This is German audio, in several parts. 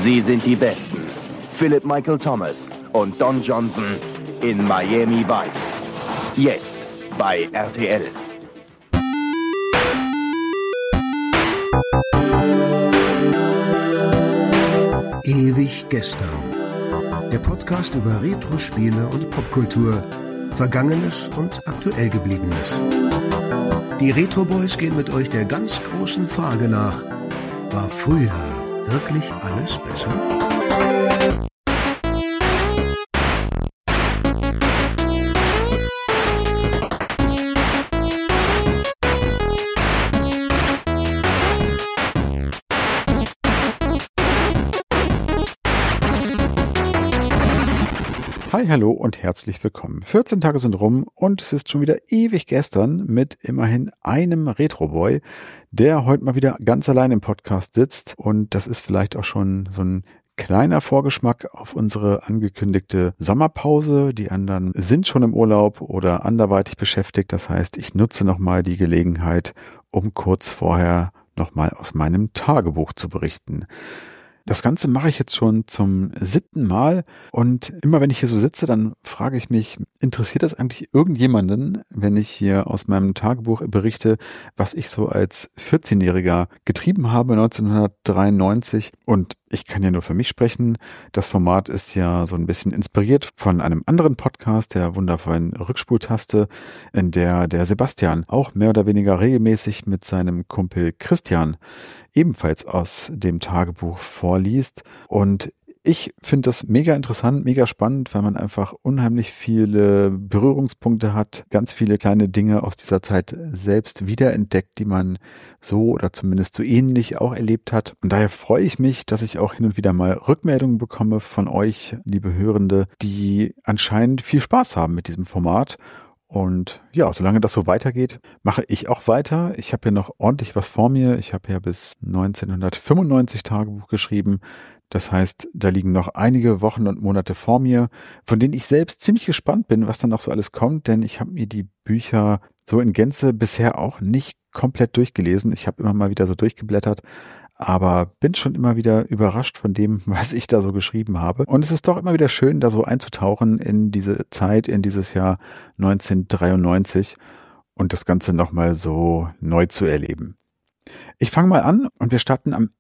Sie sind die Besten. Philip Michael Thomas und Don Johnson in Miami Vice. Jetzt bei RTL. Ewig gestern. Der Podcast über Retro-Spiele und Popkultur. Vergangenes und aktuell Gebliebenes. Die Retro Boys gehen mit euch der ganz großen Frage nach: War früher wirklich alles besser? Hi, hallo und herzlich willkommen. 14 Tage sind rum und es ist schon wieder ewig gestern mit immerhin einem Retro-Boy, der heute mal wieder ganz allein im Podcast sitzt. Und das ist vielleicht auch schon so ein kleiner Vorgeschmack auf unsere angekündigte Sommerpause. Die anderen sind schon im Urlaub oder anderweitig beschäftigt. Das heißt, ich nutze nochmal die Gelegenheit, um kurz vorher nochmal aus meinem Tagebuch zu berichten. Das Ganze mache ich jetzt schon zum 7. Mal und immer wenn ich hier so sitze, dann frage ich mich, interessiert das eigentlich irgendjemanden, wenn ich hier aus meinem Tagebuch berichte, was ich so als 14-Jähriger getrieben habe 1993? Und ich kann ja nur für mich sprechen. Das Format ist ja so ein bisschen inspiriert von einem anderen Podcast, der wundervollen Rückspultaste, in der Sebastian auch mehr oder weniger regelmäßig mit seinem Kumpel Christian ebenfalls aus dem Tagebuch vorliest. Und ich finde das mega interessant, mega spannend, weil man einfach unheimlich viele Berührungspunkte hat, ganz viele kleine Dinge aus dieser Zeit selbst wiederentdeckt, die man so oder zumindest so ähnlich auch erlebt hat. Und daher freue ich mich, dass ich auch hin und wieder mal Rückmeldungen bekomme von euch, liebe Hörende, die anscheinend viel Spaß haben mit diesem Format. Und ja, solange das so weitergeht, mache ich auch weiter. Ich habe ja noch ordentlich was vor mir. Ich habe ja bis 1995 Tagebuch geschrieben. Das heißt, da liegen noch einige Wochen und Monate vor mir, von denen ich selbst ziemlich gespannt bin, was dann noch so alles kommt. Denn ich habe mir die Bücher so in Gänze bisher auch nicht komplett durchgelesen. Ich habe immer mal wieder so durchgeblättert, aber bin schon immer wieder überrascht von dem, was ich da so geschrieben habe. Und es ist doch immer wieder schön, da so einzutauchen in diese Zeit, in dieses Jahr 1993 und das Ganze nochmal so neu zu erleben. Ich fange mal an und wir starten am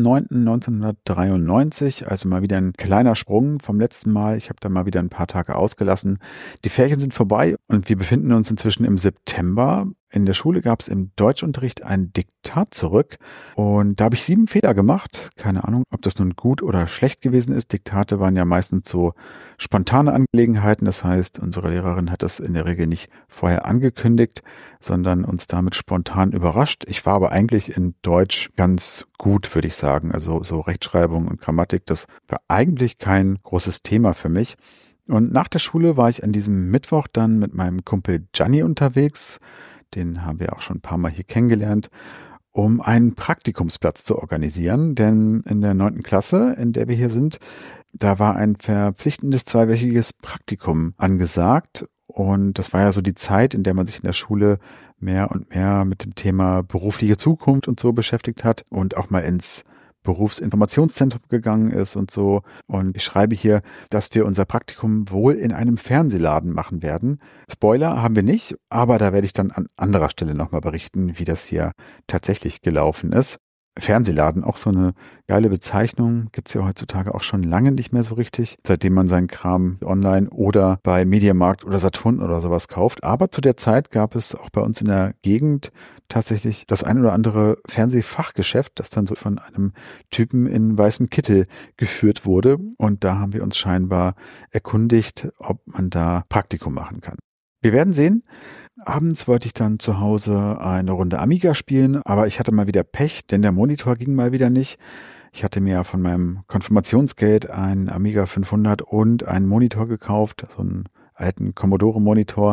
1.9.1993, also mal wieder ein kleiner Sprung vom letzten Mal. Ich habe da mal wieder ein paar Tage ausgelassen. Die Ferien sind vorbei und wir befinden uns inzwischen im September. In der Schule gab es im Deutschunterricht ein Diktat zurück und da habe ich 7 Fehler gemacht. Keine Ahnung, ob das nun gut oder schlecht gewesen ist. Diktate waren ja meistens so spontane Angelegenheiten. Das heißt, unsere Lehrerin hat das in der Regel nicht vorher angekündigt, sondern uns damit spontan überrascht. Ich war aber eigentlich in Deutsch ganz gut, würde ich sagen. Also so Rechtschreibung und Grammatik, das war eigentlich kein großes Thema für mich. Und nach der Schule war ich an diesem Mittwoch dann mit meinem Kumpel Gianni unterwegs. Den haben wir auch schon ein paar Mal hier kennengelernt, um einen Praktikumsplatz zu organisieren. Denn in der 9. Klasse, in der wir hier sind, da war ein verpflichtendes 2-wöchiges Praktikum angesagt. Und das war ja so die Zeit, in der man sich in der Schule mehr und mehr mit dem Thema berufliche Zukunft und so beschäftigt hat und auch mal ins Berufsinformationszentrum gegangen ist und so. Und ich schreibe hier, dass wir unser Praktikum wohl in einem Fernsehladen machen werden. Spoiler haben wir nicht, aber da werde ich dann an anderer Stelle nochmal berichten, wie das hier tatsächlich gelaufen ist. Fernsehladen, auch so eine geile Bezeichnung, gibt's ja heutzutage auch schon lange nicht mehr so richtig, seitdem man seinen Kram online oder bei Mediamarkt oder Saturn oder sowas kauft. Aber zu der Zeit gab es auch bei uns in der Gegend tatsächlich das ein oder andere Fernsehfachgeschäft, das dann so von einem Typen in weißem Kittel geführt wurde. Und da haben wir uns scheinbar erkundigt, ob man da Praktikum machen kann. Wir werden sehen. Abends wollte ich dann zu Hause eine Runde Amiga spielen, aber ich hatte mal wieder Pech, denn der Monitor ging mal wieder nicht. Ich hatte mir von meinem Konfirmationsgeld einen Amiga 500 und einen Monitor gekauft, so einen alten Commodore-Monitor.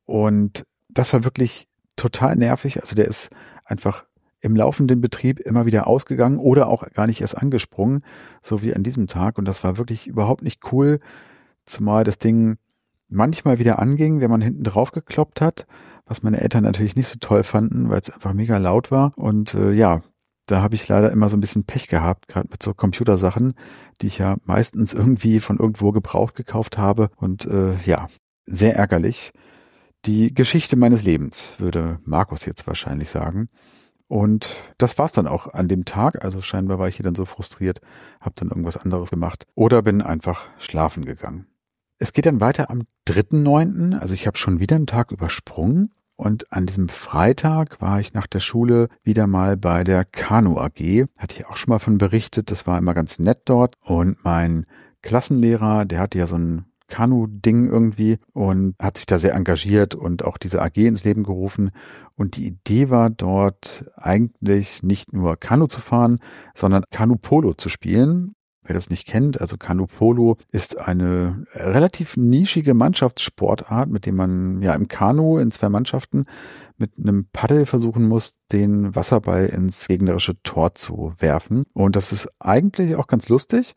Und das war wirklich total nervig. Also der ist einfach im laufenden Betrieb immer wieder ausgegangen oder auch gar nicht erst angesprungen, so wie an diesem Tag. Und das war wirklich überhaupt nicht cool, zumal das Ding manchmal wieder anging, wenn man hinten drauf gekloppt hat, was meine Eltern natürlich nicht so toll fanden, weil es einfach mega laut war. Und Da habe ich leider immer so ein bisschen Pech gehabt, gerade mit so Computersachen, die ich ja meistens irgendwie von irgendwo gebraucht gekauft habe. Und sehr ärgerlich. Die Geschichte meines Lebens, würde Markus jetzt wahrscheinlich sagen. Und das war's dann auch an dem Tag. Also scheinbar war ich hier dann so frustriert, habe dann irgendwas anderes gemacht oder bin einfach schlafen gegangen. Es geht dann weiter am 3.9., also ich habe schon wieder einen Tag übersprungen. Und an diesem Freitag war ich nach der Schule wieder mal bei der Kanu AG. Hatte ich auch schon mal von berichtet, das war immer ganz nett dort. Und mein Klassenlehrer, der hatte ja so ein Kanu-Ding irgendwie und hat sich da sehr engagiert und auch diese AG ins Leben gerufen. Und die Idee war dort eigentlich nicht nur Kanu zu fahren, sondern Kanu-Polo zu spielen. Wer das nicht kennt, also Kanu-Polo ist eine relativ nischige Mannschaftssportart, mit dem man ja im Kanu in 2 Mannschaften mit einem Paddel versuchen muss, den Wasserball ins gegnerische Tor zu werfen. Und das ist eigentlich auch ganz lustig.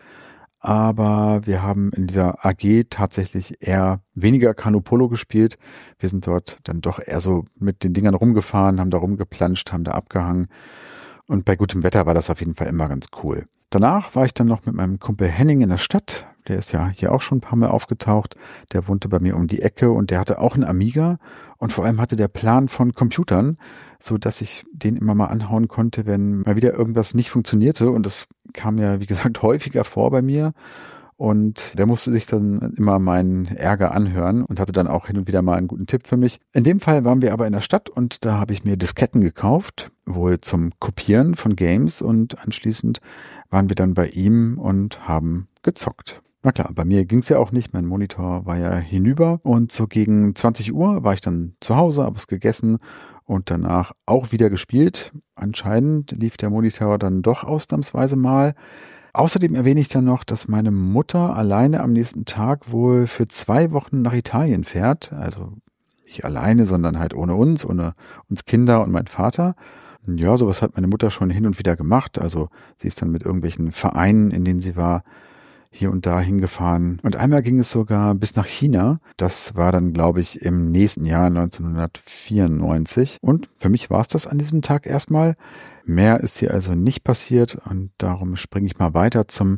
Aber wir haben in dieser AG tatsächlich eher weniger Kanu-Polo gespielt. Wir sind dort dann doch eher so mit den Dingern rumgefahren, haben da rumgeplanscht, haben da abgehangen. Und bei gutem Wetter war das auf jeden Fall immer ganz cool. Danach war ich dann noch mit meinem Kumpel Henning in der Stadt. Der ist ja hier auch schon ein paar Mal aufgetaucht. Der wohnte bei mir um die Ecke und der hatte auch einen Amiga. Und vor allem hatte der Plan von Computern, so dass ich den immer mal anhauen konnte, wenn mal wieder irgendwas nicht funktionierte. Und das kam ja, wie gesagt, häufiger vor bei mir. Und der musste sich dann immer meinen Ärger anhören und hatte dann auch hin und wieder mal einen guten Tipp für mich. In dem Fall waren wir aber in der Stadt und da habe ich mir Disketten gekauft, wohl zum Kopieren von Games, und anschließend waren wir dann bei ihm und haben gezockt. Na klar, bei mir ging's ja auch nicht, mein Monitor war ja hinüber und so gegen 20 Uhr war ich dann zu Hause, habe es gegessen und danach auch wieder gespielt. Anscheinend lief der Monitor dann doch ausnahmsweise mal. Außerdem erwähne ich dann noch, dass meine Mutter alleine am nächsten Tag wohl für 2 Wochen nach Italien fährt. Also nicht alleine, sondern halt ohne uns Kinder und mein Vater. Ja, sowas hat meine Mutter schon hin und wieder gemacht. Also sie ist dann mit irgendwelchen Vereinen, in denen sie war, hier und da hingefahren. Und einmal ging es sogar bis nach China. Das war dann, glaube ich, im nächsten Jahr 1994. Und für mich war es das an diesem Tag erstmal. Mehr ist hier also nicht passiert und darum springe ich mal weiter zum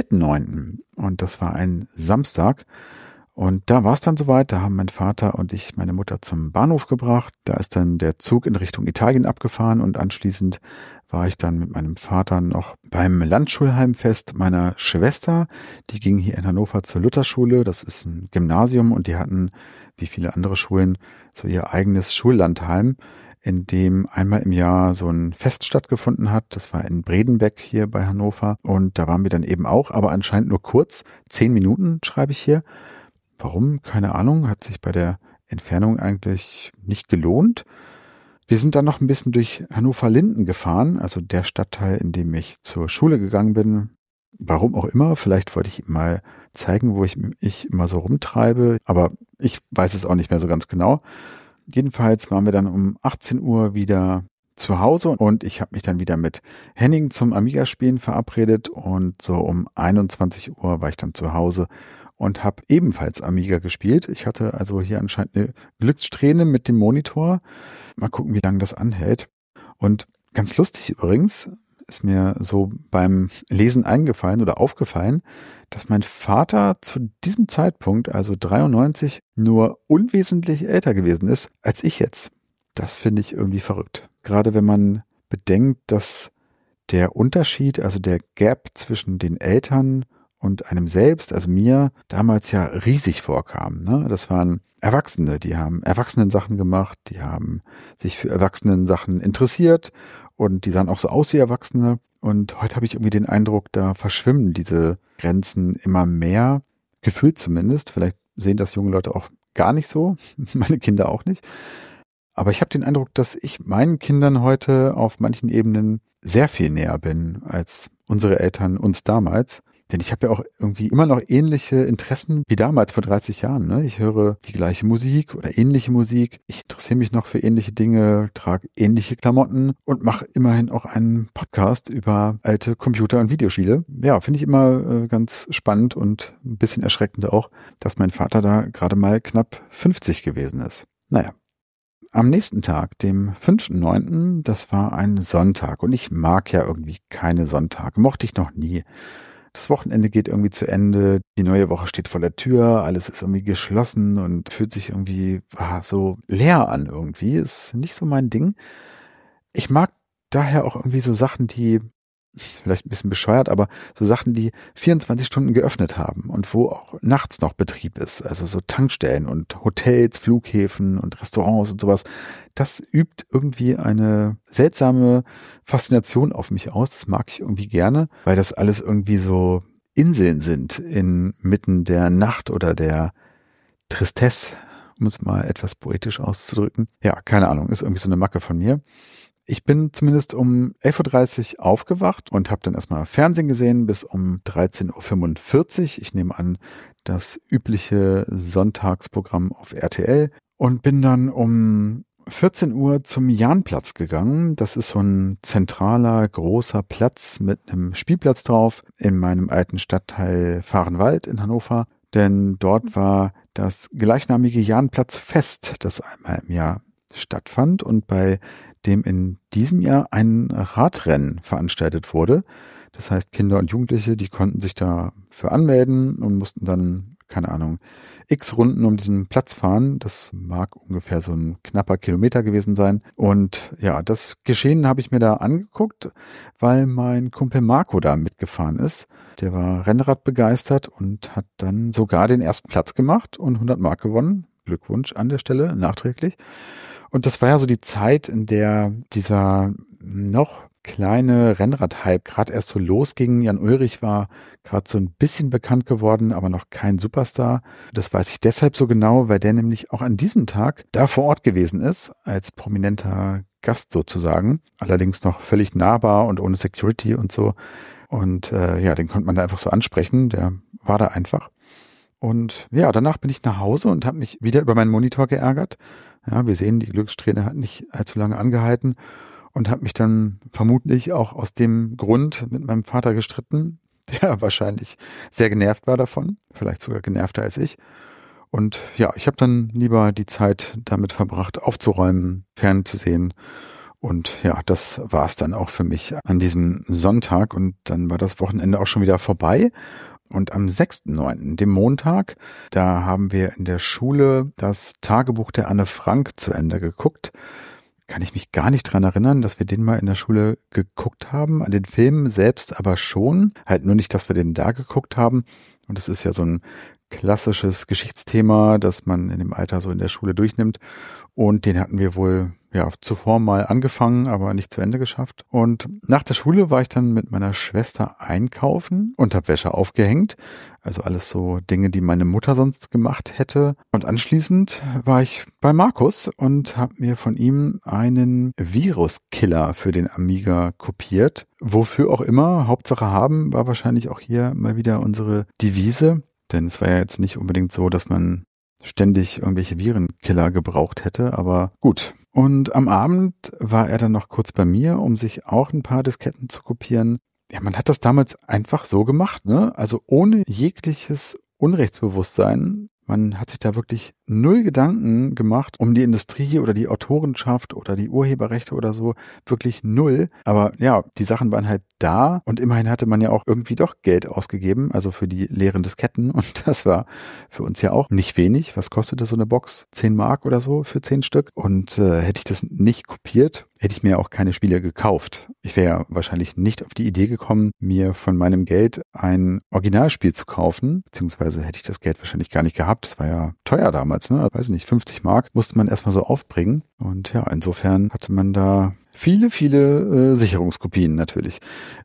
4.9. Und das war ein Samstag. Und da war es dann soweit, da haben mein Vater und ich meine Mutter zum Bahnhof gebracht. Da ist dann der Zug in Richtung Italien abgefahren und anschließend war ich dann mit meinem Vater noch beim Landschulheimfest meiner Schwester. Die ging hier in Hannover zur Lutherschule, das ist ein Gymnasium und die hatten, wie viele andere Schulen, so ihr eigenes Schullandheim, in dem einmal im Jahr so ein Fest stattgefunden hat. Das war in Bredenbeck hier bei Hannover und da waren wir dann eben auch, aber anscheinend nur kurz, 10 Minuten schreibe ich hier. Warum? Keine Ahnung, hat sich bei der Entfernung eigentlich nicht gelohnt. Wir sind dann noch ein bisschen durch Hannover-Linden gefahren, also der Stadtteil, in dem ich zur Schule gegangen bin. Warum auch immer, vielleicht wollte ich ihm mal zeigen, wo ich immer so rumtreibe, aber ich weiß es auch nicht mehr so ganz genau. Jedenfalls waren wir dann um 18 Uhr wieder zu Hause und ich habe mich dann wieder mit Henning zum Amiga-Spielen verabredet und so um 21 Uhr war ich dann zu Hause und habe ebenfalls Amiga gespielt. Ich hatte also hier anscheinend eine Glückssträhne mit dem Monitor. Mal gucken, wie lange das anhält. Und ganz lustig übrigens ist mir so beim Lesen eingefallen oder aufgefallen, dass mein Vater zu diesem Zeitpunkt, also 93, nur unwesentlich älter gewesen ist als ich jetzt. Das finde ich irgendwie verrückt. Gerade wenn man bedenkt, dass der Unterschied, also der Gap zwischen den Eltern und einem selbst, also mir, damals ja riesig vorkam. Ne? Das waren Erwachsene, die haben Erwachsenen-Sachen gemacht, die haben sich für Erwachsenen-Sachen interessiert und die sahen auch so aus wie Erwachsene. Und heute habe ich irgendwie den Eindruck, da verschwimmen diese Grenzen immer mehr, gefühlt zumindest. Vielleicht sehen das junge Leute auch gar nicht so, meine Kinder auch nicht. Aber ich habe den Eindruck, dass ich meinen Kindern heute auf manchen Ebenen sehr viel näher bin als unsere Eltern uns damals. Denn ich habe ja auch irgendwie immer noch ähnliche Interessen wie damals vor 30 Jahren. Ne? Ich höre die gleiche Musik oder ähnliche Musik. Ich interessiere mich noch für ähnliche Dinge, trage ähnliche Klamotten und mache immerhin auch einen Podcast über alte Computer- und Videospiele. Ja, finde ich immer ganz spannend und ein bisschen erschreckend auch, dass mein Vater da gerade mal knapp 50 gewesen ist. Naja. am nächsten Tag, dem 5.9., das war ein Sonntag und ich mag ja irgendwie keine Sonntage, mochte ich noch nie. Das Wochenende geht irgendwie zu Ende, die neue Woche steht vor der Tür, alles ist irgendwie geschlossen und fühlt sich irgendwie so leer an irgendwie, ist nicht so mein Ding. Ich mag daher auch irgendwie so Sachen, die, vielleicht ein bisschen bescheuert, aber so Sachen, die 24 Stunden geöffnet haben und wo auch nachts noch Betrieb ist, also so Tankstellen und Hotels, Flughäfen und Restaurants und sowas. Das übt irgendwie eine seltsame Faszination auf mich aus. Das mag ich irgendwie gerne, weil das alles irgendwie so Inseln sind inmitten der Nacht oder der Tristesse, um es mal etwas poetisch auszudrücken. Ja, keine Ahnung, ist irgendwie so eine Macke von mir. Ich bin zumindest um 11.30 Uhr aufgewacht und habe dann erstmal Fernsehen gesehen bis um 13.45 Uhr. Ich nehme an, das übliche Sonntagsprogramm auf RTL und bin dann um 14 Uhr zum Jahnplatz gegangen. Das ist so ein zentraler, großer Platz mit einem Spielplatz drauf in meinem alten Stadtteil Vahrenwald in Hannover. Denn dort war das gleichnamige Jahnplatzfest, das einmal im Jahr stattfand und bei dem in diesem Jahr ein Radrennen veranstaltet wurde. Das heißt, Kinder und Jugendliche, die konnten sich dafür anmelden und mussten dann, keine Ahnung, x Runden um diesen Platz fahren. Das mag ungefähr so ein knapper Kilometer gewesen sein. Und ja, das Geschehen habe ich mir da angeguckt, weil mein Kumpel Marco da mitgefahren ist. Der war Rennrad begeistert und hat dann sogar den ersten Platz gemacht und 100 Mark gewonnen. Glückwunsch an der Stelle, nachträglich. Und das war ja so die Zeit, in der dieser noch kleine Rennrad-Hype gerade erst so losging. Jan Ullrich war gerade so ein bisschen bekannt geworden, aber noch kein Superstar. Das weiß ich deshalb so genau, weil der nämlich auch an diesem Tag da vor Ort gewesen ist, als prominenter Gast sozusagen. Allerdings noch völlig nahbar und ohne Security und so. Und den konnte man da einfach so ansprechen. Der war da einfach. Und ja, danach bin ich nach Hause und habe mich wieder über meinen Monitor geärgert. Ja, wir sehen, die Glückssträhne hat nicht allzu lange angehalten und habe mich dann vermutlich auch aus dem Grund mit meinem Vater gestritten, der wahrscheinlich sehr genervt war davon, vielleicht sogar genervter als ich. Und ja, ich habe dann lieber die Zeit damit verbracht, aufzuräumen, fernzusehen. Und ja, das war es dann auch für mich an diesem Sonntag und dann war das Wochenende auch schon wieder vorbei. Und am 6.9., dem Montag, da haben wir in der Schule das Tagebuch der Anne Frank zu Ende geguckt. Kann ich mich gar nicht dran erinnern, dass wir den mal in der Schule geguckt haben. An den Film selbst aber schon. Halt nur nicht, dass wir den da geguckt haben. Und das ist ja so ein klassisches Geschichtsthema, das man in dem Alter so in der Schule durchnimmt. Und den hatten wir wohl zuvor mal angefangen, aber nicht zu Ende geschafft. Und nach der Schule war ich dann mit meiner Schwester einkaufen und habe Wäsche aufgehängt. Also alles so Dinge, die meine Mutter sonst gemacht hätte. Und anschließend war ich bei Markus und habe mir von ihm einen Viruskiller für den Amiga kopiert. Wofür auch immer, Hauptsache haben, war wahrscheinlich auch hier mal wieder unsere Devise. Denn es war ja jetzt nicht unbedingt so, dass man ständig irgendwelche Virenkiller gebraucht hätte, aber gut. Und am Abend war er dann noch kurz bei mir, um sich auch ein paar Disketten zu kopieren. Ja, man hat das damals einfach so gemacht, ne? Also ohne jegliches Unrechtsbewusstsein. Man hat sich da wirklich null Gedanken gemacht um die Industrie oder die Autorenschaft oder die Urheberrechte oder so. Wirklich null. Aber ja, die Sachen waren halt da und immerhin hatte man ja auch irgendwie doch Geld ausgegeben, also für die leeren Disketten. Und das war für uns ja auch nicht wenig. Was kostete so eine Box? 10 Mark oder so für 10 Stück? Und hätte ich das nicht kopiert, hätte ich mir auch keine Spiele gekauft. Ich wäre ja wahrscheinlich nicht auf die Idee gekommen, mir von meinem Geld ein Originalspiel zu kaufen, beziehungsweise hätte ich das Geld wahrscheinlich gar nicht gehabt. Das war ja teuer damals, ne? Weiß nicht, 50 Mark musste man erstmal so aufbringen. Und ja, insofern hatte man da viele Sicherungskopien natürlich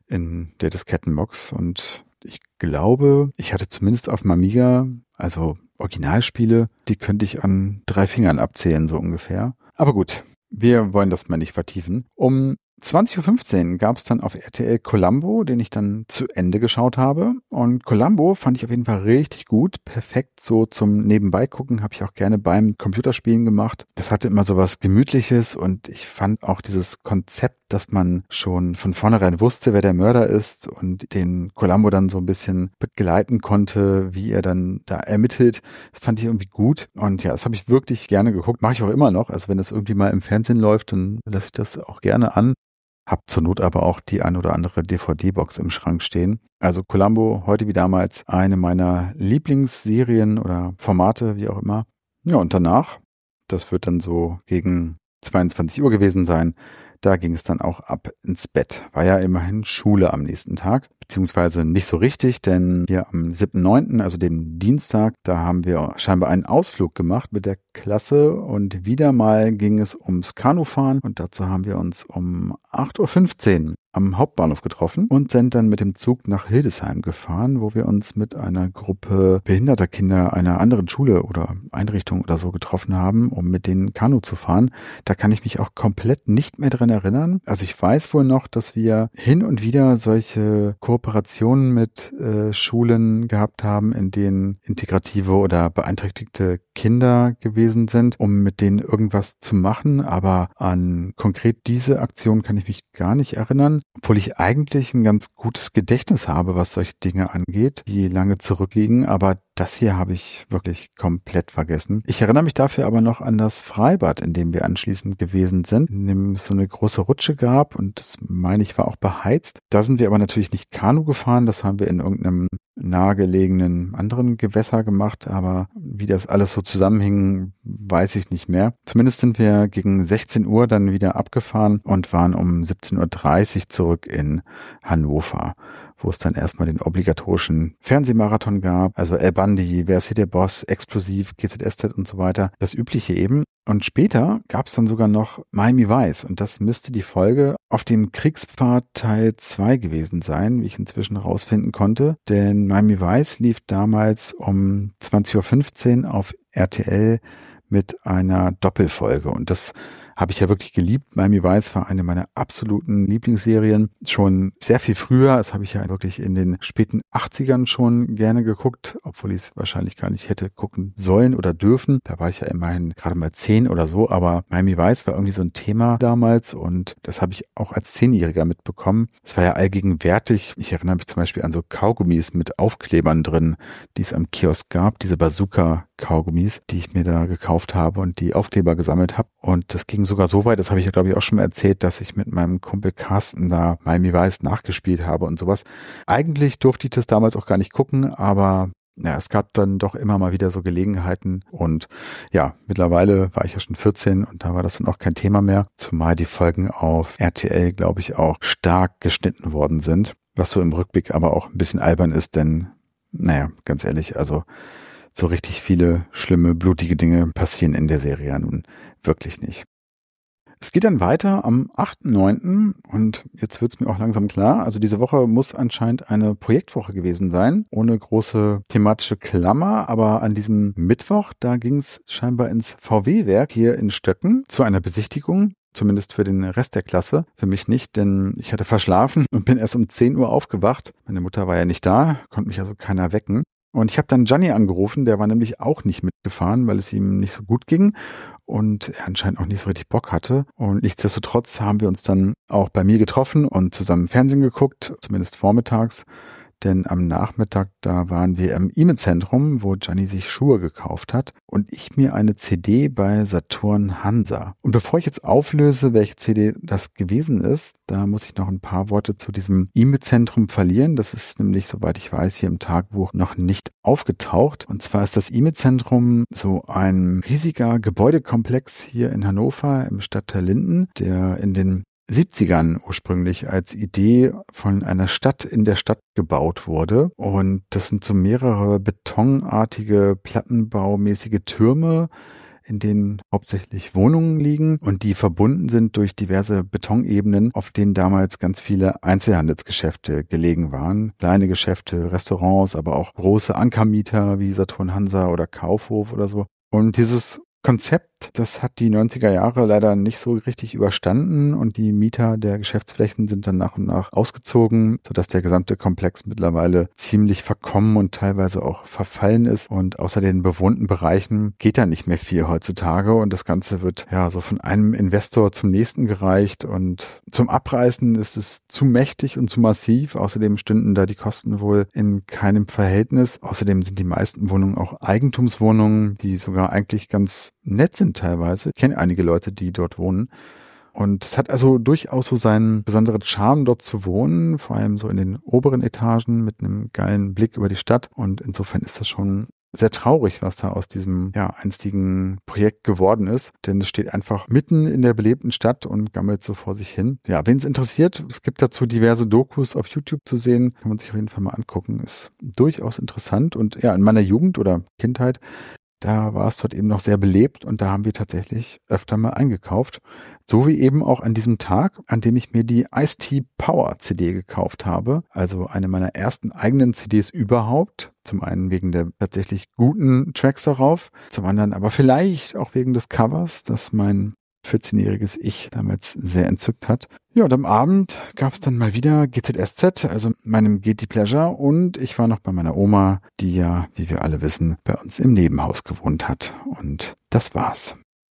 in der Diskettenbox. Und ich glaube, ich hatte zumindest auf dem Amiga, also Originalspiele, die könnte ich an 3 Fingern abzählen, so ungefähr. Aber gut. Wir wollen das mal nicht vertiefen. Um 20.15 Uhr gab es dann auf RTL Columbo, den ich dann zu Ende geschaut habe. Und Columbo fand ich auf jeden Fall richtig gut. Perfekt so zum Nebenbeigucken, habe ich auch gerne beim Computerspielen gemacht. Das hatte immer so was Gemütliches und ich fand auch dieses Konzept, dass man schon von vornherein wusste, wer der Mörder ist und den Columbo dann so ein bisschen begleiten konnte, wie er dann da ermittelt. Das fand ich irgendwie gut. Und ja, das habe ich wirklich gerne geguckt. Mache ich auch immer noch. Also wenn das irgendwie mal im Fernsehen läuft, dann lasse ich das auch gerne an. Hab zur Not aber auch die ein oder andere DVD-Box im Schrank stehen. Also Columbo, heute wie damals, eine meiner Lieblingsserien oder Formate, wie auch immer. Ja, und danach, das wird dann so gegen 22 Uhr gewesen sein, da ging es dann auch ab ins Bett. War ja immerhin Schule am nächsten Tag, beziehungsweise nicht so richtig, denn hier am 7.9., also dem Dienstag, da haben wir scheinbar einen Ausflug gemacht mit der Klasse und wieder mal ging es ums Kanufahren und dazu haben wir uns um 8.15 Uhr am Hauptbahnhof getroffen und sind dann mit dem Zug nach Hildesheim gefahren, wo wir uns mit einer Gruppe behinderter Kinder einer anderen Schule oder Einrichtung oder so getroffen haben, um mit denen Kanu zu fahren. Da kann ich mich auch komplett nicht mehr dran erinnern. Also ich weiß wohl noch, dass wir hin und wieder solche Kooperationen mit Schulen gehabt haben, in denen integrative oder beeinträchtigte Kinder gewesen sind, um mit denen irgendwas zu machen. Aber an konkret diese Aktion kann ich mich gar nicht erinnern. Obwohl ich eigentlich ein ganz gutes Gedächtnis habe, was solche Dinge angeht, die lange zurückliegen, aber das hier habe ich wirklich komplett vergessen. Ich erinnere mich dafür aber noch an das Freibad, in dem wir anschließend gewesen sind, in dem es so eine große Rutsche gab und das meine ich war auch beheizt. Da sind wir aber natürlich nicht Kanu gefahren, das haben wir in irgendeinem nahegelegenen anderen Gewässer gemacht, aber wie das alles so zusammenhing, weiß ich nicht mehr. Zumindest sind wir gegen 16 Uhr dann wieder abgefahren und waren um 17.30 Uhr zurück in Hannover, wo es dann erstmal den obligatorischen Fernsehmarathon gab, also El Bandi, Wer ist hier der Boss, Explosiv, GZSZ und so weiter, das Übliche eben. Und später gab es dann sogar noch Miami Vice und das müsste die Folge auf dem Kriegspfad Teil 2 gewesen sein, wie ich inzwischen rausfinden konnte, denn Miami Vice lief damals um 20.15 Uhr auf RTL mit einer Doppelfolge und das habe ich ja wirklich geliebt. Miami Vice war eine meiner absoluten Lieblingsserien. Schon sehr viel früher, das habe ich ja wirklich in den späten 80ern schon gerne geguckt, obwohl ich es wahrscheinlich gar nicht hätte gucken sollen oder dürfen. Da war ich ja immerhin gerade mal 10 oder so, aber Miami Vice war irgendwie so ein Thema damals und das habe ich auch als 10-Jähriger mitbekommen. Es war ja allgegenwärtig. Ich erinnere mich zum Beispiel an so Kaugummis mit Aufklebern drin, die es am Kiosk gab, diese Bazooka-Kaugummis, die ich mir da gekauft habe und die Aufkleber gesammelt habe. Und das ging sogar so weit, das habe ich ja glaube ich auch schon mal erzählt, dass ich mit meinem Kumpel Carsten da Miami Vice nachgespielt habe und sowas. Eigentlich durfte ich das damals auch gar nicht gucken, aber ja, es gab dann doch immer mal wieder so Gelegenheiten und ja, mittlerweile war ich ja schon 14 und da war das dann auch kein Thema mehr, zumal die Folgen auf RTL, glaube ich, auch stark geschnitten worden sind, was so im Rückblick aber auch ein bisschen albern ist, denn naja, ganz ehrlich, also so richtig viele schlimme, blutige Dinge passieren in der Serie ja nun wirklich nicht. Es geht dann weiter am 8.9. und jetzt wird's mir auch langsam klar, also diese Woche muss anscheinend eine Projektwoche gewesen sein, ohne große thematische Klammer, aber an diesem Mittwoch, da ging's scheinbar ins VW-Werk hier in Stöcken zu einer Besichtigung. Zumindest für den Rest der Klasse. Für mich nicht, denn ich hatte verschlafen und bin erst um 10 Uhr aufgewacht. Meine Mutter war ja nicht da, konnte mich also keiner wecken. Und ich habe dann Gianni angerufen, der war nämlich auch nicht mitgefahren, weil es ihm nicht so gut ging und er anscheinend auch nicht so richtig Bock hatte. Und nichtsdestotrotz haben wir uns dann auch bei mir getroffen und zusammen Fernsehen geguckt, zumindest vormittags. Denn am Nachmittag, da waren wir im E-Mail-Zentrum, wo Gianni sich Schuhe gekauft hat und ich mir eine CD bei Saturn Hansa. Und bevor ich jetzt auflöse, welche CD das gewesen ist, da muss ich noch ein paar Worte zu diesem E-Mail-Zentrum verlieren. Das ist nämlich, soweit ich weiß, hier im Tagebuch noch nicht aufgetaucht. Und zwar ist das E-Mail-Zentrum so ein riesiger Gebäudekomplex hier in Hannover im Stadtteil Linden, der in den 70ern ursprünglich als Idee von einer Stadt in der Stadt gebaut wurde. Und das sind so mehrere betonartige, plattenbaumäßige Türme, in denen hauptsächlich Wohnungen liegen und die verbunden sind durch diverse Betonebenen, auf denen damals ganz viele Einzelhandelsgeschäfte gelegen waren. Kleine Geschäfte, Restaurants, aber auch große Ankermieter wie Saturn Hansa oder Kaufhof oder so. Und dieses Konzept, das hat die 90er Jahre leider nicht so richtig überstanden und die Mieter der Geschäftsflächen sind dann nach und nach ausgezogen, sodass der gesamte Komplex mittlerweile ziemlich verkommen und teilweise auch verfallen ist. Und außer den bewohnten Bereichen geht da nicht mehr viel heutzutage und das Ganze wird ja so von einem Investor zum nächsten gereicht und zum Abreißen ist es zu mächtig und zu massiv. Außerdem stünden da die Kosten wohl in keinem Verhältnis. Außerdem sind die meisten Wohnungen auch Eigentumswohnungen, die sogar eigentlich ganz nett sind teilweise. Ich kenne einige Leute, die dort wohnen. Und es hat also durchaus so seinen besonderen Charme, dort zu wohnen, vor allem so in den oberen Etagen mit einem geilen Blick über die Stadt. Und insofern ist das schon sehr traurig, was da aus diesem einstigen Projekt geworden ist. Denn es steht einfach mitten in der belebten Stadt und gammelt so vor sich hin. Ja, wen es interessiert, es gibt dazu diverse Dokus auf YouTube zu sehen. Kann man sich auf jeden Fall mal angucken. Ist durchaus interessant. Und ja, in meiner Jugend oder Kindheit, da war es dort eben noch sehr belebt und da haben wir tatsächlich öfter mal eingekauft. So wie eben auch an diesem Tag, an dem ich mir die Ice-T Power CD gekauft habe. Also eine meiner ersten eigenen CDs überhaupt. Zum einen wegen der tatsächlich guten Tracks darauf. Zum anderen aber vielleicht auch wegen des Covers, das mein 14-jähriges Ich damals sehr entzückt hat. Ja, und am Abend gab es dann mal wieder GZSZ, also meinem Guilty Pleasure, und ich war noch bei meiner Oma, die ja, wie wir alle wissen, bei uns im Nebenhaus gewohnt hat. Und das war's.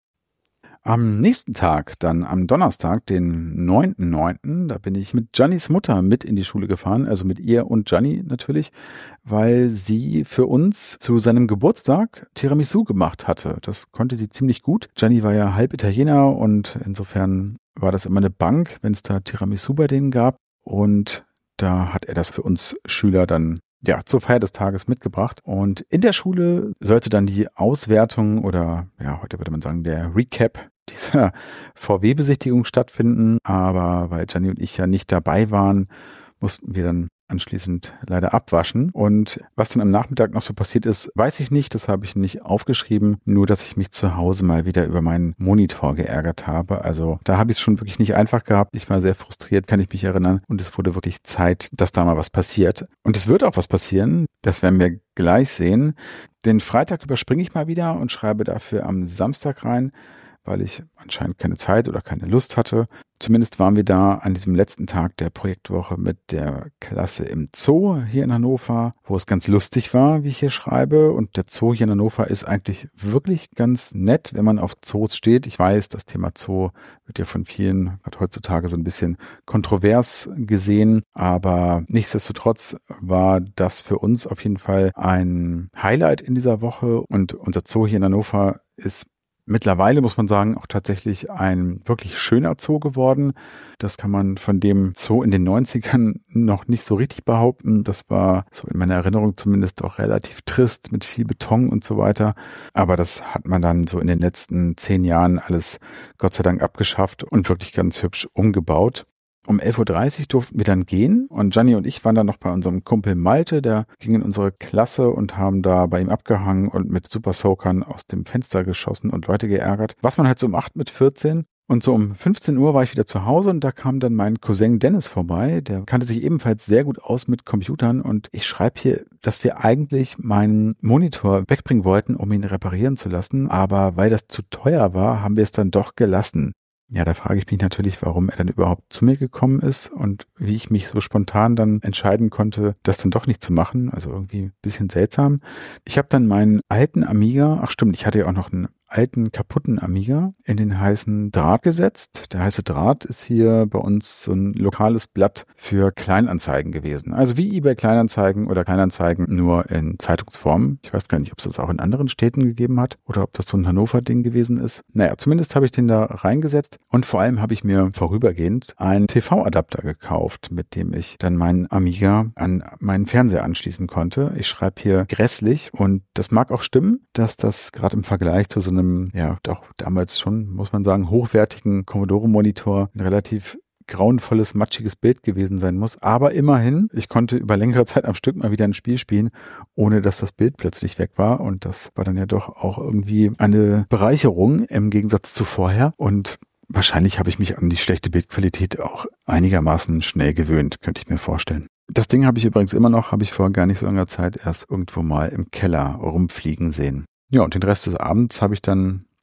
Am nächsten Tag, dann am Donnerstag, den 9.9., da bin ich mit Giannys Mutter mit in die Schule gefahren, also mit ihr und Gianni natürlich, weil sie für uns zu seinem Geburtstag Tiramisu gemacht hatte. Das konnte sie ziemlich gut. Gianni war ja halb Italiener und insofern war das immer eine Bank, wenn es da Tiramisu bei denen gab. Und da hat er das für uns Schüler dann zur Feier des Tages mitgebracht. Und in der Schule sollte dann die Auswertung oder, heute würde man sagen, der Recap dieser VW-Besichtigung stattfinden. Aber weil Gianni und ich ja nicht dabei waren, mussten wir dann anschließend leider abwaschen. Und was dann am Nachmittag noch so passiert ist, weiß ich nicht. Das habe ich nicht aufgeschrieben. Nur, dass ich mich zu Hause mal wieder über meinen Monitor geärgert habe. Also da habe ich es schon wirklich nicht einfach gehabt. Ich war sehr frustriert, kann ich mich erinnern. Und es wurde wirklich Zeit, dass da mal was passiert. Und es wird auch was passieren. Das werden wir gleich sehen. Den Freitag überspringe ich mal wieder und schreibe dafür am Samstag rein, weil ich anscheinend keine Zeit oder keine Lust hatte. Zumindest waren wir da an diesem letzten Tag der Projektwoche mit der Klasse im Zoo hier in Hannover, wo es ganz lustig war, wie ich hier schreibe. Und der Zoo hier in Hannover ist eigentlich wirklich ganz nett, wenn man auf Zoos steht. Ich weiß, das Thema Zoo wird ja von vielen gerade heutzutage so ein bisschen kontrovers gesehen. Aber nichtsdestotrotz war das für uns auf jeden Fall ein Highlight in dieser Woche. Und unser Zoo hier in Hannover ist mittlerweile, muss man sagen, auch tatsächlich ein wirklich schöner Zoo geworden. Das kann man von dem Zoo in den 90ern noch nicht so richtig behaupten. Das war so in meiner Erinnerung zumindest auch relativ trist mit viel Beton und so weiter. Aber das hat man dann so in den letzten 10 Jahren alles Gott sei Dank abgeschafft und wirklich ganz hübsch umgebaut. Um 11.30 Uhr durften wir dann gehen und Gianni und ich waren dann noch bei unserem Kumpel Malte, der ging in unsere Klasse und haben da bei ihm abgehangen und mit Super Soakern aus dem Fenster geschossen und Leute geärgert. Was man halt so macht mit 14. Und so um 15 Uhr war ich wieder zu Hause und da kam dann mein Cousin Dennis vorbei. Der kannte sich ebenfalls sehr gut aus mit Computern und ich schreibe hier, dass wir eigentlich meinen Monitor wegbringen wollten, um ihn reparieren zu lassen. Aber weil das zu teuer war, haben wir es dann doch gelassen. Ja, da frage ich mich natürlich, warum er dann überhaupt zu mir gekommen ist und wie ich mich so spontan dann entscheiden konnte, das dann doch nicht zu machen. Also irgendwie ein bisschen seltsam. Ich habe dann meinen alten Amiga, ich hatte ja auch noch einen alten, kaputten Amiga in den heißen Draht gesetzt. Der heiße Draht ist hier bei uns so ein lokales Blatt für Kleinanzeigen gewesen. Also wie eBay Kleinanzeigen oder Kleinanzeigen nur in Zeitungsform. Ich weiß gar nicht, ob es das auch in anderen Städten gegeben hat oder ob das so ein Hannover-Ding gewesen ist. Naja, zumindest habe ich den da reingesetzt und vor allem habe ich mir vorübergehend einen TV-Adapter gekauft, mit dem ich dann meinen Amiga an meinen Fernseher anschließen konnte. Ich schreibe hier grässlich und das mag auch stimmen, dass das gerade im Vergleich zu so einem, doch damals schon, muss man sagen, hochwertigen Commodore-Monitor ein relativ grauenvolles, matschiges Bild gewesen sein muss. Aber immerhin, ich konnte über längere Zeit am Stück mal wieder ein Spiel spielen, ohne dass das Bild plötzlich weg war. Und das war dann ja doch auch irgendwie eine Bereicherung im Gegensatz zu vorher. Und wahrscheinlich habe ich mich an die schlechte Bildqualität auch einigermaßen schnell gewöhnt, könnte ich mir vorstellen. Das Ding habe ich übrigens immer noch, habe ich vor gar nicht so langer Zeit erst irgendwo mal im Keller rumfliegen sehen. Ja, und den Rest des Abends habe ich dann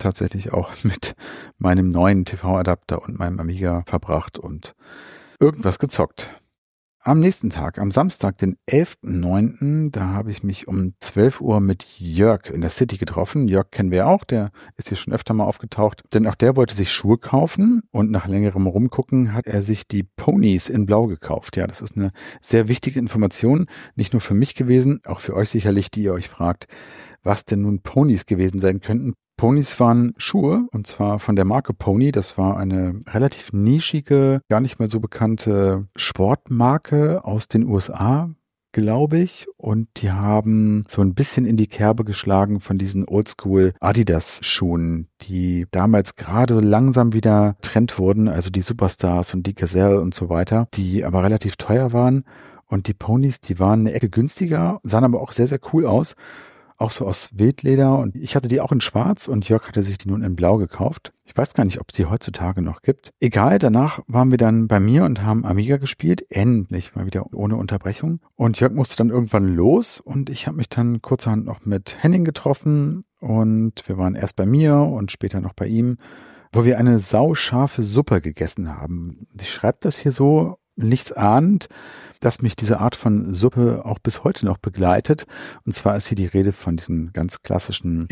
tatsächlich auch mit meinem neuen TV-Adapter und meinem Amiga verbracht und irgendwas gezockt. Am nächsten Tag, am Samstag, den 11.09., da habe ich mich um 12 Uhr mit Jörg in der City getroffen. Jörg kennen wir ja auch, der ist hier schon öfter mal aufgetaucht. Denn auch der wollte sich Schuhe kaufen und nach längerem Rumgucken hat er sich die Ponies in Blau gekauft. Ja, das ist eine sehr wichtige Information, nicht nur für mich gewesen, auch für euch sicherlich, die ihr euch fragt, was denn nun Ponies gewesen sein könnten. Ponies waren Schuhe, und zwar von der Marke Pony. Das war eine relativ nischige, gar nicht mehr so bekannte Sportmarke aus den USA, glaube ich. Und die haben so ein bisschen in die Kerbe geschlagen von diesen Oldschool Adidas-Schuhen, die damals gerade so langsam wieder Trend wurden, also die Superstars und die Gazelle und so weiter, die aber relativ teuer waren. Und die Ponys, die waren eine Ecke günstiger, sahen aber auch sehr, sehr cool aus. Auch so aus Wildleder, und ich hatte die auch in schwarz und Jörg hatte sich die nun in blau gekauft. Ich weiß gar nicht, ob es die heutzutage noch gibt. Egal, danach waren wir dann bei mir und haben Amiga gespielt, endlich mal wieder ohne Unterbrechung. Und Jörg musste dann irgendwann los und ich habe mich dann kurzerhand noch mit Henning getroffen und wir waren erst bei mir und später noch bei ihm, wo wir eine sauscharfe Suppe gegessen haben. Ich schreibe das hier so, nichts ahnend, dass mich diese Art von Suppe auch bis heute noch begleitet. Und zwar ist hier die Rede von diesen ganz klassischen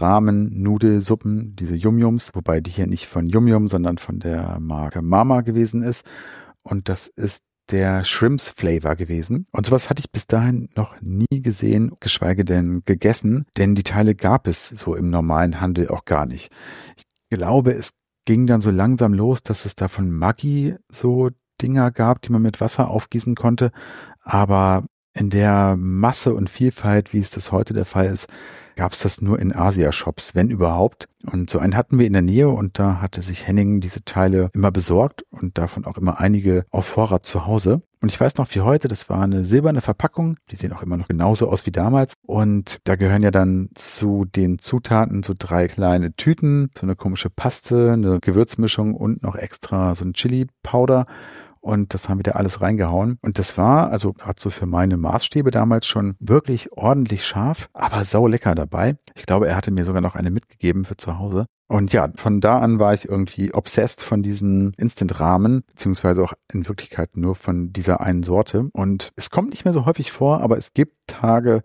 Instant-Ramen-Nudelsuppen, diese Yum-Yums, wobei die hier nicht von Yum-Yum, sondern von der Marke Mama gewesen ist. Und das ist der Shrimps-Flavor gewesen. Und sowas hatte ich bis dahin noch nie gesehen, geschweige denn gegessen, denn die Teile gab es so im normalen Handel auch gar nicht. Ich glaube, es ging dann so langsam los, dass es da von Maggi so Dinger gab, die man mit Wasser aufgießen konnte, aber in der Masse und Vielfalt, wie es das heute der Fall ist, gab es das nur in Asia-Shops, wenn überhaupt. Und so einen hatten wir in der Nähe und da hatte sich Henning diese Teile immer besorgt und davon auch immer einige auf Vorrat zu Hause. Und ich weiß noch wie heute, das war eine silberne Verpackung, die sehen auch immer noch genauso aus wie damals. Und da gehören ja dann zu den Zutaten so 3 kleine Tüten, so eine komische Paste, eine Gewürzmischung und noch extra so ein Chili-Powder. Und das haben wir da alles reingehauen. Und das war, also gerade so für meine Maßstäbe damals schon wirklich ordentlich scharf, aber sau lecker dabei. Ich glaube, er hatte mir sogar noch eine mitgegeben für zu Hause. Und ja, von da an war ich irgendwie obsessed von diesen Instant-Ramen, beziehungsweise auch in Wirklichkeit nur von dieser einen Sorte. Und es kommt nicht mehr so häufig vor, aber es gibt Tage,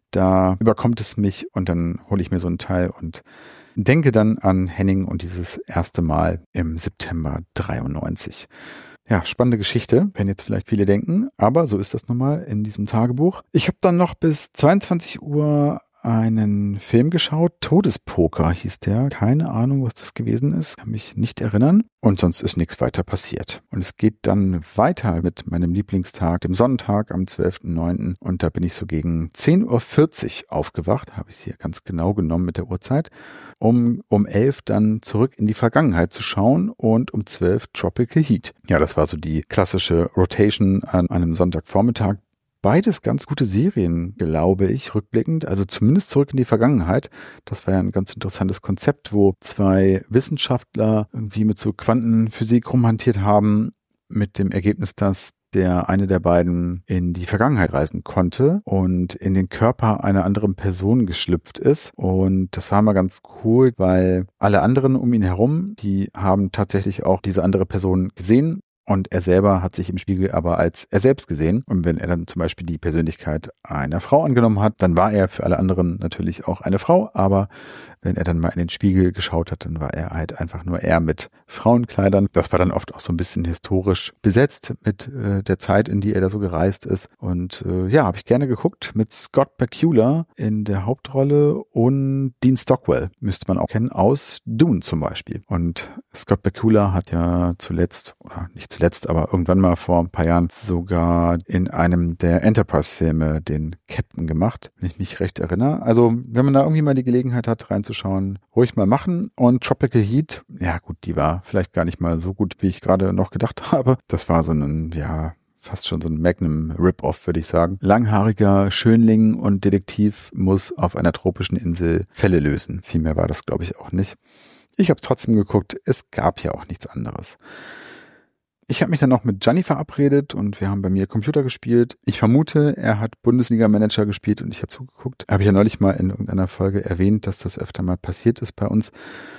da überkommt es mich und dann hole ich mir so ein Teil und denke dann an Henning und dieses erste Mal im September 93. Ja, spannende Geschichte, werden jetzt vielleicht viele denken, aber so ist das nun mal in diesem Tagebuch. Ich habe dann noch bis 22 Uhr einen Film geschaut, Todespoker hieß der, keine Ahnung, was das gewesen ist, kann mich nicht erinnern und sonst ist nichts weiter passiert. Und es geht dann weiter mit meinem Lieblingstag, dem Sonntag am 12.09. und da bin ich so gegen 10.40 Uhr aufgewacht, habe ich es hier ganz genau genommen mit der Uhrzeit, um 11 dann zurück in die Vergangenheit zu schauen und um 12 Tropical Heat. Ja, das war so die klassische Rotation an einem Sonntagvormittag. Beides ganz gute Serien, glaube ich, rückblickend, also zumindest zurück in die Vergangenheit. Das war ja ein ganz interessantes Konzept, wo 2 Wissenschaftler irgendwie mit so Quantenphysik rumhantiert haben, mit dem Ergebnis, dass der eine der beiden in die Vergangenheit reisen konnte und in den Körper einer anderen Person geschlüpft ist. Und das war mal ganz cool, weil alle anderen um ihn herum, die haben tatsächlich auch diese andere Person gesehen. Und er selber hat sich im Spiegel aber als er selbst gesehen. Und wenn er dann zum Beispiel die Persönlichkeit einer Frau angenommen hat, dann war er für alle anderen natürlich auch eine Frau. Aber wenn er dann mal in den Spiegel geschaut hat, dann war er halt einfach nur er mit Frauenkleidern. Das war dann oft auch so ein bisschen historisch besetzt mit der Zeit, in die er da so gereist ist. Und ja, habe ich gerne geguckt mit Scott Bakula in der Hauptrolle und Dean Stockwell, müsste man auch kennen, aus Dune zum Beispiel. Und Scott Bakula hat ja zuletzt, oder nicht zuletzt, aber irgendwann mal vor ein paar Jahren sogar in einem der Enterprise-Filme den Captain gemacht, wenn ich mich recht erinnere. Also wenn man da irgendwie mal die Gelegenheit hat, reinzuschauen, ruhig mal machen. Und Tropical Heat, ja gut, die war vielleicht gar nicht mal so gut, wie ich gerade noch gedacht habe. Das war so ein, ja, fast schon so ein Magnum-Rip-Off, würde ich sagen. Langhaariger Schönling und Detektiv muss auf einer tropischen Insel Fälle lösen. Viel mehr war das, glaube ich, auch nicht. Ich habe es trotzdem geguckt. Es gab ja auch nichts anderes. Ich habe mich dann noch mit Gianni verabredet und wir haben bei mir Computer gespielt. Ich vermute, er hat Bundesliga-Manager gespielt und ich habe zugeguckt. Habe ich ja neulich mal in irgendeiner Folge erwähnt, dass das öfter mal passiert ist bei uns.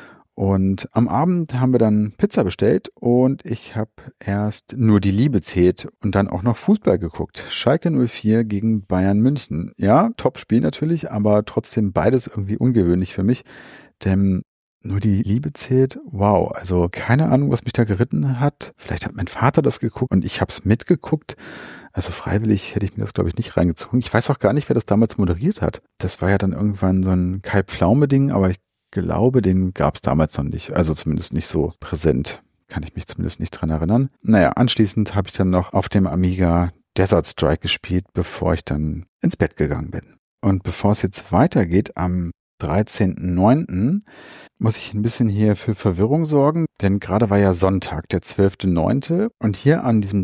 Und am Abend haben wir dann Pizza bestellt und ich habe erst Nur die Liebe zählt und dann auch noch Fußball geguckt. Schalke 04 gegen Bayern München. Ja, Top-Spiel natürlich, aber trotzdem beides irgendwie ungewöhnlich für mich, denn Nur die Liebe zählt, wow, also keine Ahnung, was mich da geritten hat. Vielleicht hat mein Vater das geguckt und ich habe es mitgeguckt. Also freiwillig hätte ich mir das, glaube ich, nicht reingezogen. Ich weiß auch gar nicht, wer das damals moderiert hat. Das war ja dann irgendwann so ein Kai-Pflaume-Ding, aber ich glaube, den gab es damals noch nicht. Also zumindest nicht so präsent. Kann ich mich zumindest nicht dran erinnern. Naja, anschließend habe ich dann noch auf dem Amiga Desert Strike gespielt, bevor ich dann ins Bett gegangen bin. Und bevor es jetzt weitergeht, am 13.09. muss ich ein bisschen hier für Verwirrung sorgen, denn gerade war ja Sonntag, der 12.09. Und hier an diesem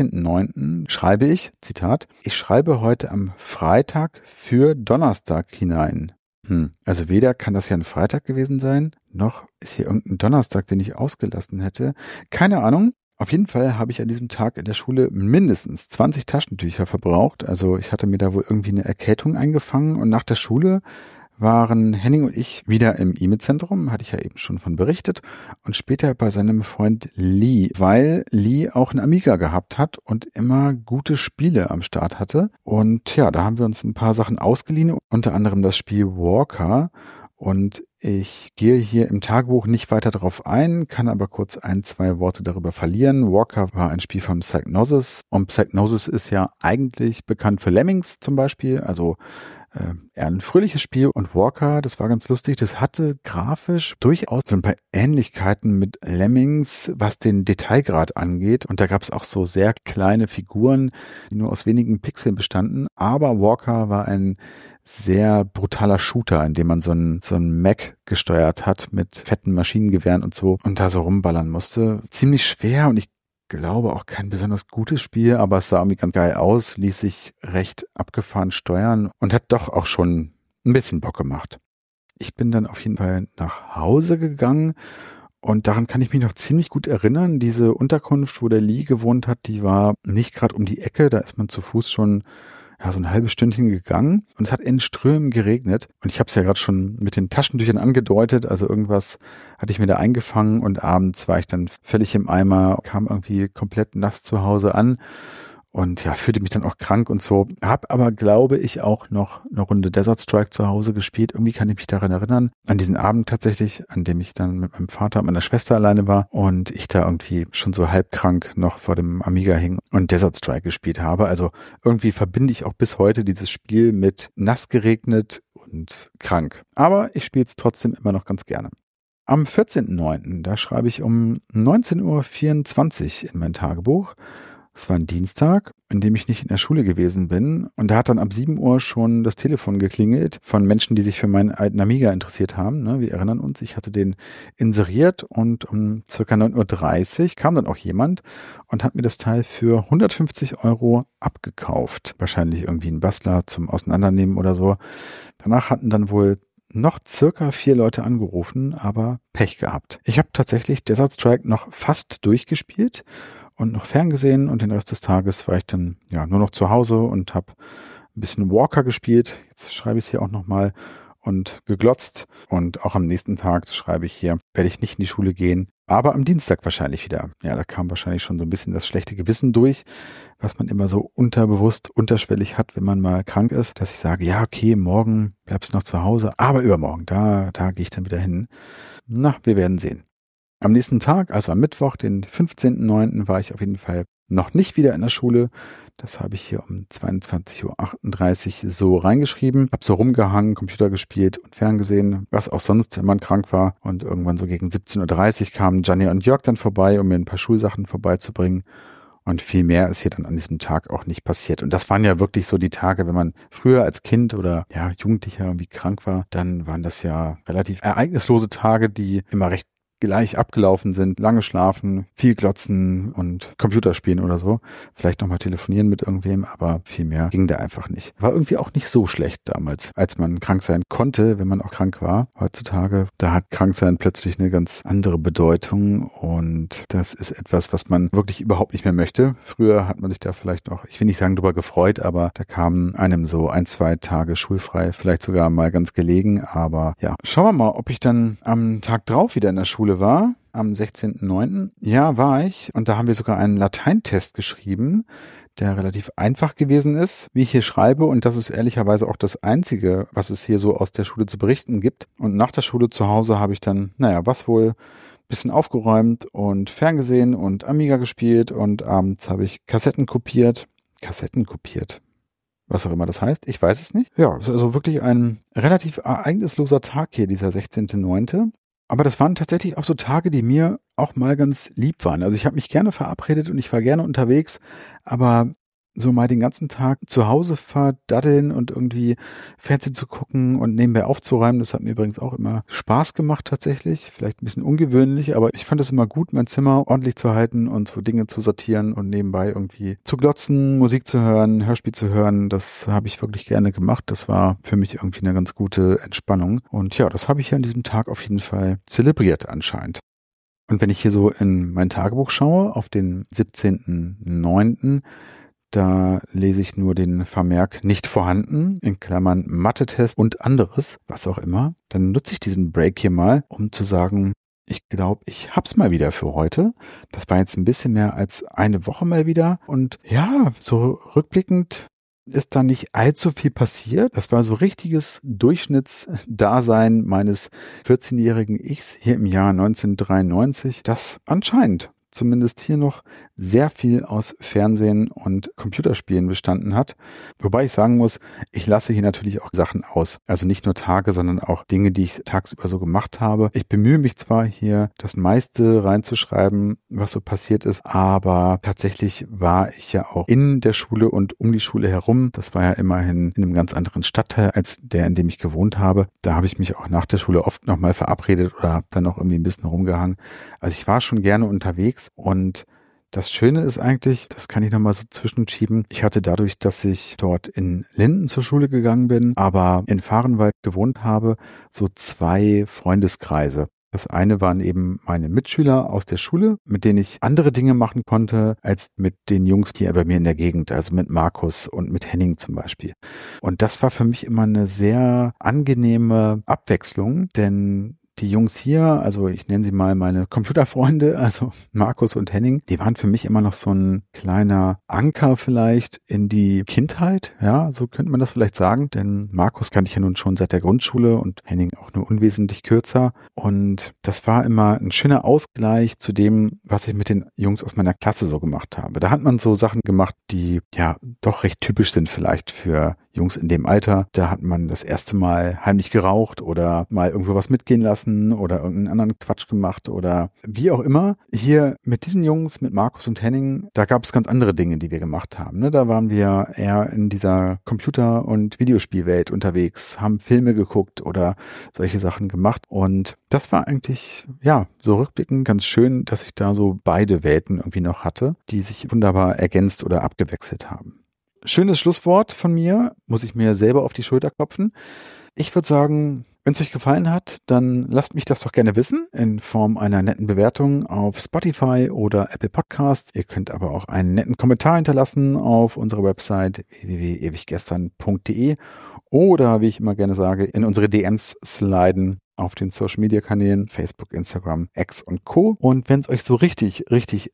13.09. schreibe ich, Zitat, ich schreibe heute am Freitag für Donnerstag hinein. Also weder kann das ja ein Freitag gewesen sein, noch ist hier irgendein Donnerstag, den ich ausgelassen hätte. Keine Ahnung. Auf jeden Fall habe ich an diesem Tag in der Schule mindestens 20 Taschentücher verbraucht. Also ich hatte mir da wohl irgendwie eine Erkältung eingefangen und nach der Schule waren Henning und ich wieder im E-Mail-Zentrum, hatte ich ja eben schon von berichtet, und später bei seinem Freund Lee, weil Lee auch einen Amiga gehabt hat und immer gute Spiele am Start hatte. Und ja, da haben wir uns ein paar Sachen ausgeliehen, unter anderem das Spiel Walker. Und ich gehe hier im Tagebuch nicht weiter darauf ein, kann aber kurz 1-2 Worte darüber verlieren. Walker war ein Spiel von Psygnosis und Psygnosis ist ja eigentlich bekannt für Lemmings zum Beispiel, also eher ein fröhliches Spiel. Und Walker, das war ganz lustig, das hatte grafisch durchaus so ein paar Ähnlichkeiten mit Lemmings, was den Detailgrad angeht. Und da gab es auch so sehr kleine Figuren, die nur aus wenigen Pixeln bestanden. Aber Walker war ein sehr brutaler Shooter, in dem man so ein Mech gesteuert hat mit fetten Maschinengewehren und so und da so rumballern musste. Ziemlich schwer und ich glaube auch kein besonders gutes Spiel, aber es sah irgendwie ganz geil aus, ließ sich recht abgefahren steuern und hat doch auch schon ein bisschen Bock gemacht. Ich bin dann auf jeden Fall nach Hause gegangen und daran kann ich mich noch ziemlich gut erinnern. Diese Unterkunft, wo der Lee gewohnt hat, die war nicht gerade um die Ecke, da ist man zu Fuß schon so ein halbes Stündchen gegangen und es hat in Strömen geregnet und ich habe es ja gerade schon mit den Taschentüchern angedeutet, also irgendwas hatte ich mir da eingefangen und abends war ich dann völlig im Eimer, kam irgendwie komplett nass zu Hause an und ja, fühlte mich dann auch krank und so. Hab aber, glaube ich, auch noch eine Runde Desert Strike zu Hause gespielt. Irgendwie kann ich mich daran erinnern, an diesen Abend tatsächlich, an dem ich dann mit meinem Vater und meiner Schwester alleine war und ich da irgendwie schon so halb krank noch vor dem Amiga hing und Desert Strike gespielt habe. Also irgendwie verbinde ich auch bis heute dieses Spiel mit nass geregnet und krank. Aber ich spiele es trotzdem immer noch ganz gerne. Am 14.09., da schreibe ich um 19.24 Uhr in mein Tagebuch. Es war ein Dienstag, an dem ich nicht in der Schule gewesen bin und da hat dann ab 7 Uhr schon das Telefon geklingelt von Menschen, die sich für meinen alten Amiga interessiert haben. Ne, wir erinnern uns, ich hatte den inseriert und um circa 9.30 Uhr kam dann auch jemand und hat mir das Teil für 150 € abgekauft. Wahrscheinlich irgendwie ein Bastler zum Auseinandernehmen oder so. Danach hatten dann wohl noch circa 4 Leute angerufen, aber Pech gehabt. Ich habe tatsächlich Desert Strike noch fast durchgespielt und noch ferngesehen und den Rest des Tages war ich dann ja nur noch zu Hause und habe ein bisschen Walker gespielt. Jetzt schreibe ich es hier auch nochmal und geglotzt und auch am nächsten Tag, das schreibe ich hier, werde ich nicht in die Schule gehen, aber am Dienstag wahrscheinlich wieder. Ja, da kam wahrscheinlich schon so ein bisschen das schlechte Gewissen durch, was man immer so unterbewusst, unterschwellig hat, wenn man mal krank ist, dass ich sage, ja okay, morgen bleibst du noch zu Hause, aber übermorgen, da gehe ich dann wieder hin. Na, wir werden sehen. Am nächsten Tag, also am Mittwoch, den 15.09., war ich auf jeden Fall noch nicht wieder in der Schule. Das habe ich hier um 22.38 Uhr so reingeschrieben. Hab so rumgehangen, Computer gespielt und ferngesehen, was auch sonst, wenn man krank war. Und irgendwann so gegen 17.30 Uhr kamen Gianni und Jörg dann vorbei, um mir ein paar Schulsachen vorbeizubringen. Und viel mehr ist hier dann an diesem Tag auch nicht passiert. Und das waren ja wirklich so die Tage, wenn man früher als Kind oder ja Jugendlicher irgendwie krank war, dann waren das ja relativ ereignislose Tage, die immer recht gleich abgelaufen sind. Lange schlafen, viel glotzen und Computerspielen oder so. Vielleicht nochmal telefonieren mit irgendwem, aber viel mehr ging da einfach nicht. War irgendwie auch nicht so schlecht damals, als man krank sein konnte, wenn man auch krank war. Heutzutage, da hat Kranksein plötzlich eine ganz andere Bedeutung und das ist etwas, was man wirklich überhaupt nicht mehr möchte. Früher hat man sich da vielleicht noch, ich will nicht sagen drüber gefreut, aber da kamen einem so 1-2 Tage schulfrei, vielleicht sogar mal ganz gelegen, aber ja. Schauen wir mal, ob ich dann am Tag drauf wieder in der Schule war. Am 16.09. Ja, war ich. Und da haben wir sogar einen Lateintest geschrieben, der relativ einfach gewesen ist, wie ich hier schreibe. Und das ist ehrlicherweise auch das Einzige, was es hier so aus der Schule zu berichten gibt. Und nach der Schule zu Hause habe ich dann, was wohl, bisschen aufgeräumt und ferngesehen und Amiga gespielt. Und abends habe ich Kassetten kopiert. Was auch immer das heißt, ich weiß es nicht. Ja, es ist also wirklich ein relativ ereignisloser Tag hier, dieser 16.09. Aber das waren tatsächlich auch so Tage, die mir auch mal ganz lieb waren. Also ich habe mich gerne verabredet und ich war gerne unterwegs, aber so mal den ganzen Tag zu Hause verdaddeln und irgendwie Fernsehen zu gucken und nebenbei aufzuräumen, das hat mir übrigens auch immer Spaß gemacht tatsächlich. Vielleicht ein bisschen ungewöhnlich, aber ich fand es immer gut, mein Zimmer ordentlich zu halten und so Dinge zu sortieren und nebenbei irgendwie zu glotzen, Musik zu hören, Hörspiel zu hören. Das habe ich wirklich gerne gemacht. Das war für mich irgendwie eine ganz gute Entspannung. Und ja, das habe ich ja an diesem Tag auf jeden Fall zelebriert anscheinend. Und wenn ich hier so in mein Tagebuch schaue, auf den 17.09., da lese ich nur den Vermerk nicht vorhanden, in Klammern Mathe-Test und anderes, was auch immer. Dann nutze ich diesen Break hier mal, um zu sagen, ich glaube, ich hab's mal wieder für heute. Das war jetzt ein bisschen mehr als eine Woche mal wieder. Und ja, so rückblickend ist da nicht allzu viel passiert. Das war so richtiges Durchschnittsdasein meines 14-jährigen Ichs hier im Jahr 1993, das anscheinend zumindest hier noch sehr viel aus Fernsehen und Computerspielen bestanden hat. Wobei ich sagen muss, ich lasse hier natürlich auch Sachen aus. Also nicht nur Tage, sondern auch Dinge, die ich tagsüber so gemacht habe. Ich bemühe mich zwar hier, das meiste reinzuschreiben, was so passiert ist, aber tatsächlich war ich ja auch in der Schule und um die Schule herum. Das war ja immerhin in einem ganz anderen Stadtteil als der, in dem ich gewohnt habe. Da habe ich mich auch nach der Schule oft nochmal verabredet oder habe dann noch irgendwie ein bisschen rumgehangen. Also ich war schon gerne unterwegs. Und das Schöne ist eigentlich, das kann ich nochmal so zwischenschieben, ich hatte dadurch, dass ich dort in Linden zur Schule gegangen bin, aber in Vahrenwald gewohnt habe, so 2 Freundeskreise. Das eine waren eben meine Mitschüler aus der Schule, mit denen ich andere Dinge machen konnte, als mit den Jungs hier bei mir in der Gegend, also mit Markus und mit Henning zum Beispiel. Und das war für mich immer eine sehr angenehme Abwechslung, denn die Jungs hier, also ich nenne sie mal meine Computerfreunde, also Markus und Henning, die waren für mich immer noch so ein kleiner Anker vielleicht in die Kindheit, ja, so könnte man das vielleicht sagen, denn Markus kannte ich ja nun schon seit der Grundschule und Henning auch nur unwesentlich kürzer und das war immer ein schöner Ausgleich zu dem, was ich mit den Jungs aus meiner Klasse so gemacht habe. Da hat man so Sachen gemacht, die ja doch recht typisch sind vielleicht für Jungs in dem Alter. Da hat man das erste Mal heimlich geraucht oder mal irgendwo was mitgehen lassen oder irgendeinen anderen Quatsch gemacht oder wie auch immer. Hier mit diesen Jungs, mit Markus und Henning, da gab es ganz andere Dinge, die wir gemacht haben. Ne? Da waren wir eher in dieser Computer- und Videospielwelt unterwegs, haben Filme geguckt oder solche Sachen gemacht. Und das war eigentlich, ja, so rückblickend ganz schön, dass ich da so beide Welten irgendwie noch hatte, die sich wunderbar ergänzt oder abgewechselt haben. Schönes Schlusswort von mir, muss ich mir selber auf die Schulter klopfen. Ich würde sagen, wenn es euch gefallen hat, dann lasst mich das doch gerne wissen in Form einer netten Bewertung auf Spotify oder Apple Podcasts. Ihr könnt aber auch einen netten Kommentar hinterlassen auf unserer Website www.ewiggestern.de oder, wie ich immer gerne sage, in unsere DMs sliden auf den Social-Media-Kanälen Facebook, Instagram, X und Co. Und wenn es euch so richtig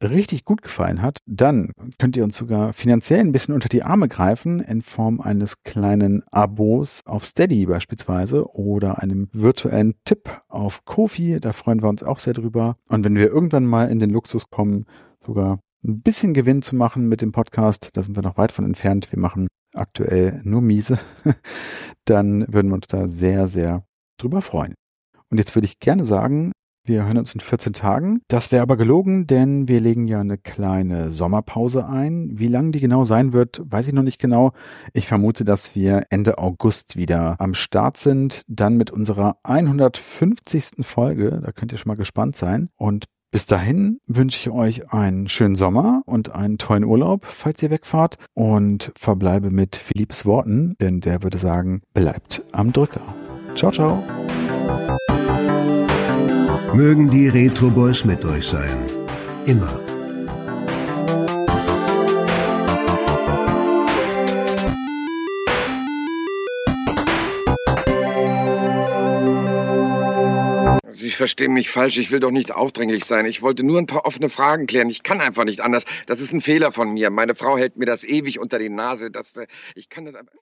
gut gefallen hat, dann könnt ihr uns sogar finanziell ein bisschen unter die Arme greifen in Form eines kleinen Abos auf Steady beispielsweise oder einem virtuellen Tipp auf Ko-fi. Da freuen wir uns auch sehr drüber. Und wenn wir irgendwann mal in den Luxus kommen, sogar ein bisschen Gewinn zu machen mit dem Podcast, da sind wir noch weit von entfernt. Wir machen aktuell nur miese. Dann würden wir uns da sehr, sehr drüber freuen. Und jetzt würde ich gerne sagen, Wir hören uns in 14 Tagen. Das wäre aber gelogen, denn wir legen ja eine kleine Sommerpause ein. Wie lang die genau sein wird, weiß ich noch nicht genau. Ich vermute, dass wir Ende August wieder am Start sind. Dann mit unserer 150. Folge. Da könnt ihr schon mal gespannt sein. Und bis dahin wünsche ich euch einen schönen Sommer und einen tollen Urlaub, falls ihr wegfahrt. Und verbleibe mit Philipps Worten, denn der würde sagen, bleibt am Drücker. Ciao, ciao. Mögen die Retro Boys mit euch sein. Immer. Sie verstehen mich falsch, ich will doch nicht aufdringlich sein. Ich wollte nur ein paar offene Fragen klären. Ich kann einfach nicht anders. Das ist ein Fehler von mir. Meine Frau hält mir das ewig unter die Nase. Ich kann das einfach...